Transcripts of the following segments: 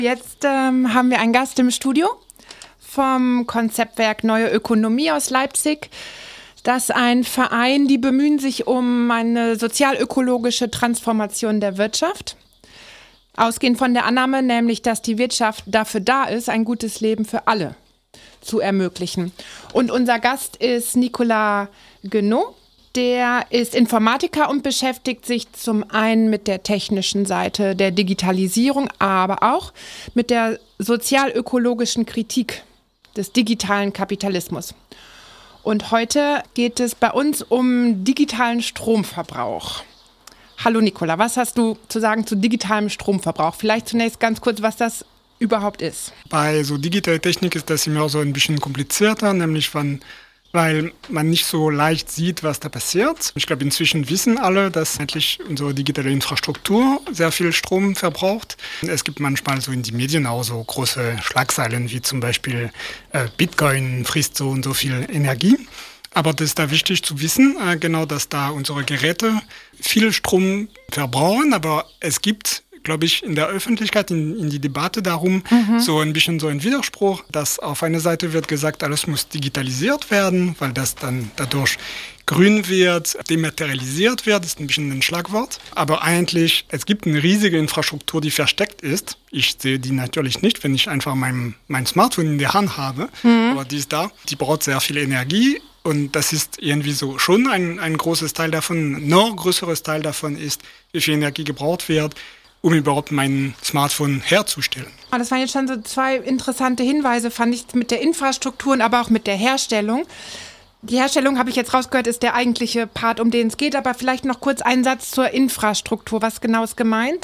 Jetzt haben wir einen Gast im Studio vom Konzeptwerk Neue Ökonomie aus Leipzig. Das ist ein Verein, die bemühen sich um eine sozialökologische Transformation der Wirtschaft. Ausgehend von der Annahme, nämlich, dass die Wirtschaft dafür da ist, ein gutes Leben für alle zu ermöglichen. Und unser Gast ist Nicolas Guenot. Der ist Informatiker und beschäftigt sich zum einen mit der technischen Seite der Digitalisierung, aber auch mit der sozialökologischen Kritik des digitalen Kapitalismus. Und heute geht es bei uns um digitalen Stromverbrauch. Hallo Nicolas, was hast du zu sagen zu digitalem Stromverbrauch? Vielleicht zunächst ganz kurz, was das überhaupt ist. Bei so digitaler Technik ist das immer so ein bisschen komplizierter, nämlich weil man nicht so leicht sieht, was da passiert. Ich glaube, inzwischen wissen alle, dass eigentlich unsere digitale Infrastruktur sehr viel Strom verbraucht. Es gibt manchmal so in die Medien auch so große Schlagzeilen, wie zum Beispiel Bitcoin frisst so und so viel Energie. Aber das ist da wichtig zu wissen, genau, dass da unsere Geräte viel Strom verbrauchen, aber es gibt, glaube ich, in der Öffentlichkeit, in die Debatte darum, so ein bisschen so ein Widerspruch, dass auf einer Seite wird gesagt, alles muss digitalisiert werden, weil das dann dadurch grün wird, dematerialisiert wird, ist ein bisschen ein Schlagwort. Aber eigentlich, es gibt eine riesige Infrastruktur, die versteckt ist. Ich sehe die natürlich nicht, wenn ich einfach mein Smartphone in der Hand habe, aber die ist da. Die braucht sehr viel Energie. Und das ist irgendwie so schon ein großes Teil davon. Noch größeres Teil davon ist, wie viel Energie gebraucht wird, um überhaupt mein Smartphone herzustellen. Das waren jetzt schon so zwei interessante Hinweise, fand ich, mit der Infrastruktur und aber auch mit der Herstellung. Die Herstellung, habe ich jetzt rausgehört, ist der eigentliche Part, um den es geht, aber vielleicht noch kurz einen Satz zur Infrastruktur. Was genau ist gemeint?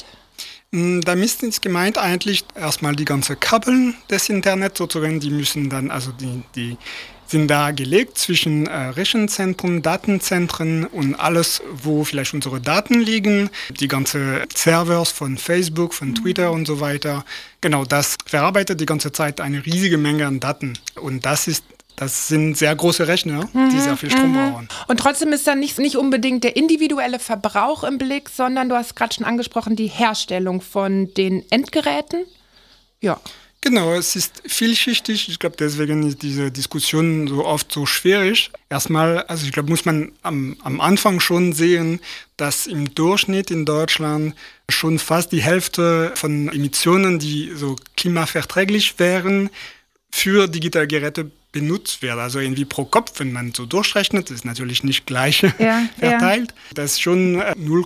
Damit ist gemeint eigentlich erstmal die ganze Kabel des Internets sozusagen, die müssen dann, also die sind da gelegt zwischen Rechenzentren, Datenzentren und alles, wo vielleicht unsere Daten liegen, die ganze Servers von Facebook, von Twitter und so weiter. Genau, das verarbeitet die ganze Zeit eine riesige Menge an Daten. Und das sind sehr große Rechner, die sehr viel Strom brauchen. Und trotzdem ist dann nicht unbedingt der individuelle Verbrauch im Blick, sondern du hast gerade schon angesprochen, die Herstellung von den Endgeräten. Ja. Genau, es ist vielschichtig. Ich glaube, deswegen ist diese Diskussion so oft so schwierig. Erstmal, also ich glaube, muss man am Anfang schon sehen, dass im Durchschnitt in Deutschland schon fast die Hälfte von Emissionen, die so klimaverträglich wären, für digitale Geräte benutzt wird. Also irgendwie pro Kopf, wenn man so durchrechnet, ist natürlich nicht gleich verteilt. Ja. Das ist schon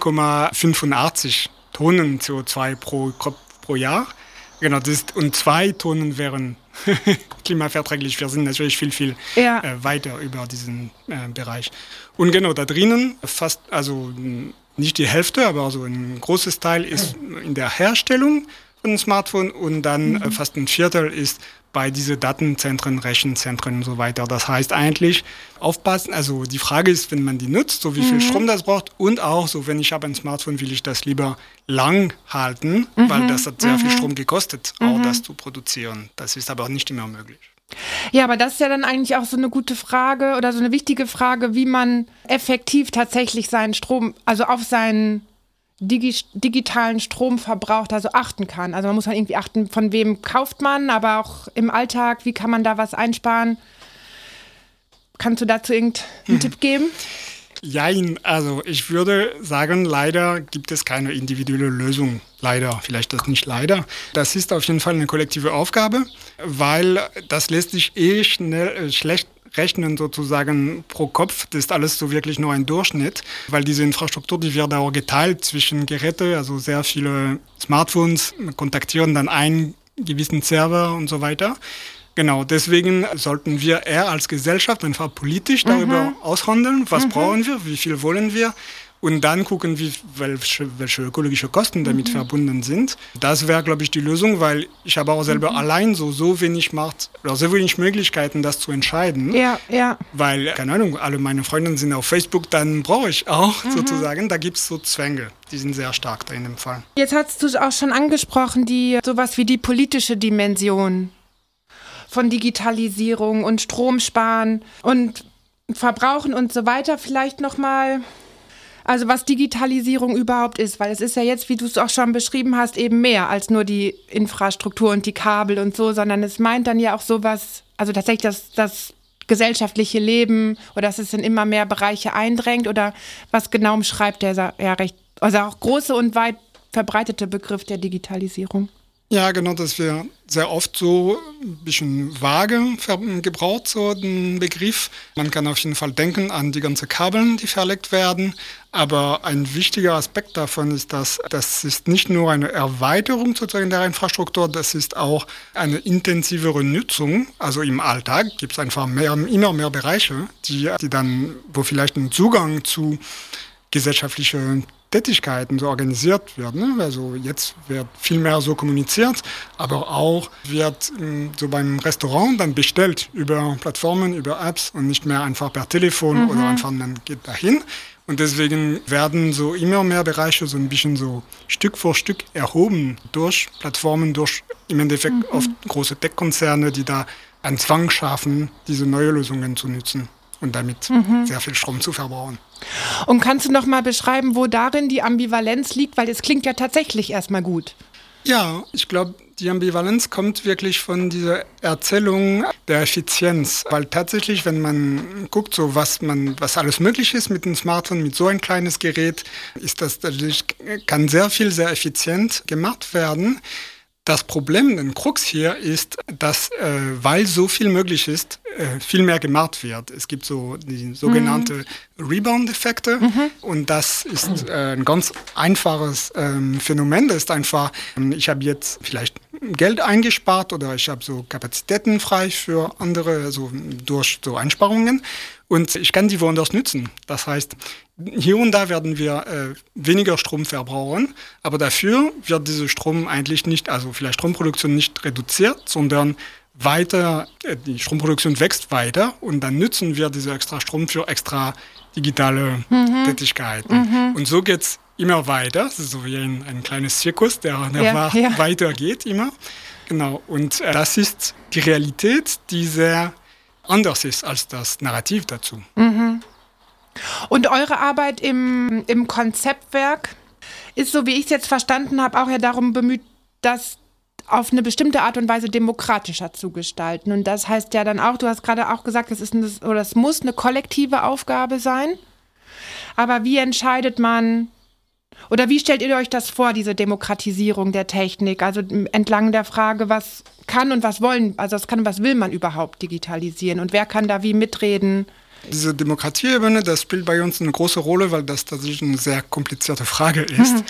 0,85 Tonnen CO2 pro Kopf pro Jahr. Genau, und 2 Tonnen wären klimaverträglich. Wir sind natürlich viel weiter über diesen Bereich. Und genau, da drinnen fast, also nicht die Hälfte, aber so ein großes Teil ist in der Herstellung von einem Smartphone und dann fast ein Viertel ist bei diesen Datenzentren, Rechenzentren und so weiter. Das heißt eigentlich aufpassen, also die Frage ist, wenn man die nutzt, so wie viel Strom das braucht und auch so, wenn ich habe ein Smartphone, will ich das lieber lang halten, weil das hat sehr viel Strom gekostet, auch das zu produzieren. Das ist aber auch nicht immer möglich. Ja, aber das ist ja dann eigentlich auch so eine gute Frage oder so eine wichtige Frage, wie man effektiv tatsächlich seinen Strom, also auf seinen digitalen Stromverbrauch da so achten kann. Also man muss halt irgendwie achten, von wem kauft man, aber auch im Alltag, wie kann man da was einsparen? Kannst du dazu irgendeinen Tipp geben? Jein, also ich würde sagen, leider gibt es keine individuelle Lösung. Leider, vielleicht das nicht leider. Das ist auf jeden Fall eine kollektive Aufgabe, weil das lässt sich schlecht rechnen sozusagen pro Kopf. Das ist alles so wirklich nur ein Durchschnitt, weil diese Infrastruktur, die wird auch geteilt zwischen Geräten, also sehr viele Smartphones kontaktieren dann einen gewissen Server und so weiter. Genau, deswegen sollten wir eher als Gesellschaft einfach politisch darüber aushandeln, was brauchen wir, wie viel wollen wir und dann gucken, welche ökologische Kosten damit verbunden sind. Das wäre, glaube ich, die Lösung, weil ich habe auch selber allein so wenig Macht oder so wenig Möglichkeiten, das zu entscheiden. Ja. Weil, keine Ahnung, alle meine Freunde sind auf Facebook, dann brauche ich auch sozusagen, da gibt es so Zwänge, die sind sehr stark da in dem Fall. Jetzt hast du auch schon angesprochen, sowas wie die politische Dimension von Digitalisierung und Stromsparen und Verbrauchen und so weiter. Vielleicht nochmal Also was Digitalisierung überhaupt ist, weil es ist ja jetzt, wie du es auch schon beschrieben hast, eben mehr als nur die Infrastruktur und die Kabel und so, sondern es meint dann ja auch sowas, also tatsächlich das gesellschaftliche Leben oder dass es in immer mehr Bereiche eindrängt oder was genau umschreibt der ja recht, also auch große und weit verbreitete Begriff der Digitalisierung. Ja, genau, das wird sehr oft so ein bisschen vage gebraucht, so den Begriff. Man kann auf jeden Fall denken an die ganzen Kabeln, die verlegt werden. Aber ein wichtiger Aspekt davon ist, dass das ist nicht nur eine Erweiterung sozusagen der Infrastruktur, das ist auch eine intensivere Nutzung. Also im Alltag gibt es einfach immer mehr Bereiche, wo vielleicht ein Zugang zu gesellschaftlichen Tätigkeiten so organisiert werden. Ne? Also jetzt wird viel mehr so kommuniziert, aber auch wird so beim Restaurant dann bestellt über Plattformen, über Apps und nicht mehr einfach per Telefon oder einfach man geht dahin. Und deswegen werden so immer mehr Bereiche so ein bisschen so Stück für Stück erhoben durch Plattformen, durch im Endeffekt oft große Tech-Konzerne, die da einen Zwang schaffen, diese neuen Lösungen zu nutzen und damit sehr viel Strom zu verbrauchen. Und kannst du noch mal beschreiben, wo darin die Ambivalenz liegt? Weil es klingt ja tatsächlich erstmal gut. Ja, ich glaube, die Ambivalenz kommt wirklich von dieser Erzählung der Effizienz. Weil tatsächlich, wenn man guckt, so was alles möglich ist mit dem Smartphone, mit so ein kleines Gerät, kann sehr viel, sehr effizient gemacht werden. Das Problem, den Krux hier ist, dass, weil so viel möglich ist, viel mehr gemacht wird. Es gibt so die sogenannte Rebound-Effekte und das ist ein ganz einfaches Phänomen. Das ist einfach, ich habe jetzt vielleicht Geld eingespart oder ich habe so Kapazitäten frei für andere, so durch so Einsparungen und ich kann die woanders nutzen. Das heißt, hier und da werden wir weniger Strom verbrauchen, aber dafür wird dieser Strom eigentlich nicht, also vielleicht Stromproduktion nicht reduziert, sondern weiter, die Stromproduktion wächst weiter und dann nutzen wir diese extra Strom für extra digitale Tätigkeiten. Und so geht es immer weiter. Das ist so wie ein kleines Zirkus, der weitergeht immer. Genau. Und das ist die Realität, die sehr anders ist als das Narrativ dazu. Und eure Arbeit im Konzeptwerk ist, so wie ich es jetzt verstanden habe, auch ja darum bemüht, das auf eine bestimmte Art und Weise demokratischer zu gestalten. Und das heißt ja dann auch, du hast gerade auch gesagt, es muss eine kollektive Aufgabe sein. Aber wie entscheidet man, oder wie stellt ihr euch das vor, diese Demokratisierung der Technik? Also entlang der Frage, was kann und was wollen, also was kann und was will man überhaupt digitalisieren? Und wer kann da wie mitreden? Diese Demokratieebene, das spielt bei uns eine große Rolle, weil das tatsächlich eine sehr komplizierte Frage ist.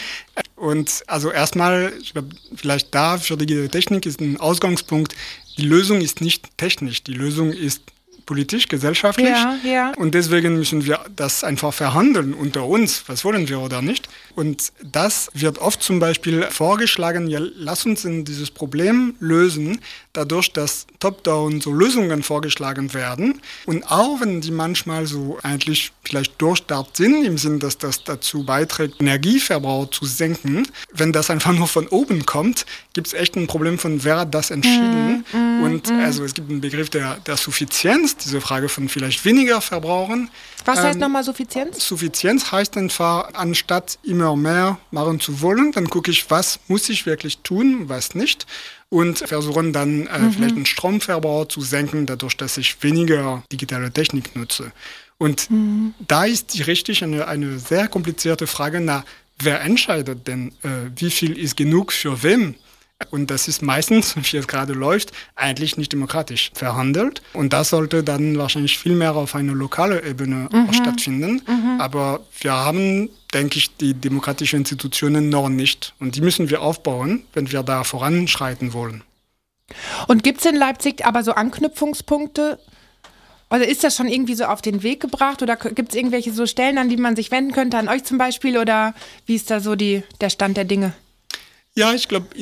Und also erstmal, ich glaube, vielleicht da für die Technik ist ein Ausgangspunkt, die Lösung ist nicht technisch, die Lösung ist politisch, gesellschaftlich. Ja. Und deswegen müssen wir das einfach verhandeln unter uns, was wollen wir oder nicht. Und das wird oft zum Beispiel vorgeschlagen, ja, lass uns dieses Problem lösen, dadurch, dass top-down so Lösungen vorgeschlagen werden. Und auch wenn die manchmal so eigentlich vielleicht durchdacht sind, im Sinne, dass das dazu beiträgt, Energieverbrauch zu senken, wenn das einfach nur von oben kommt, gibt es echt ein Problem von, wer hat das entschieden? Also es gibt einen Begriff der Suffizienz, diese Frage von vielleicht weniger verbrauchen. Was heißt nochmal Suffizienz? Suffizienz heißt einfach, anstatt immer mehr machen zu wollen, dann gucke ich, was muss ich wirklich tun, was nicht. Und versuchen dann vielleicht den Stromverbrauch zu senken, dadurch, dass ich weniger digitale Technik nutze. Und da ist die richtig eine sehr komplizierte Frage, wer entscheidet denn, wie viel ist genug für wem? Und das ist meistens, wie es gerade läuft, eigentlich nicht demokratisch verhandelt. Und das sollte dann wahrscheinlich viel mehr auf einer lokalen Ebene stattfinden. Aber wir haben, denke ich, die demokratischen Institutionen noch nicht. Und die müssen wir aufbauen, wenn wir da voranschreiten wollen. Und gibt es in Leipzig aber so Anknüpfungspunkte? Oder ist das schon irgendwie so auf den Weg gebracht? Oder gibt es irgendwelche so Stellen, an die man sich wenden könnte, an euch zum Beispiel? Oder wie ist da so der Stand der Dinge? Ja, ich glaube,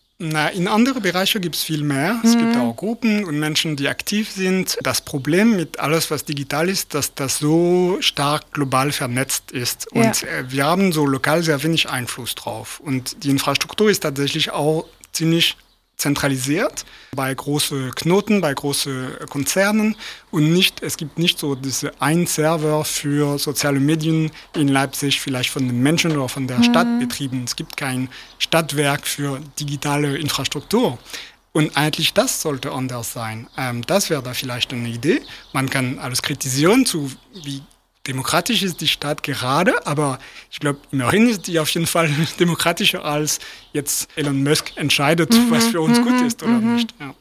in anderen Bereichen gibt es viel mehr. Es gibt auch Gruppen und Menschen, die aktiv sind. Das Problem mit alles, was digital ist, dass das so stark global vernetzt ist. Und wir haben so lokal sehr wenig Einfluss drauf. Und die Infrastruktur ist tatsächlich auch ziemlich zentralisiert bei großen Knoten, bei großen Konzernen und es gibt nicht so diese einen Server für soziale Medien in Leipzig, vielleicht von den Menschen oder von der Stadt betrieben. Es gibt kein Stadtwerk für digitale Infrastruktur. Und eigentlich das sollte anders sein. Das wäre da vielleicht eine Idee. Man kann alles kritisieren, wie demokratisch ist die Stadt gerade, aber ich glaube, immerhin ist die auf jeden Fall demokratischer als jetzt Elon Musk entscheidet, was für uns gut ist oder nicht. Ja.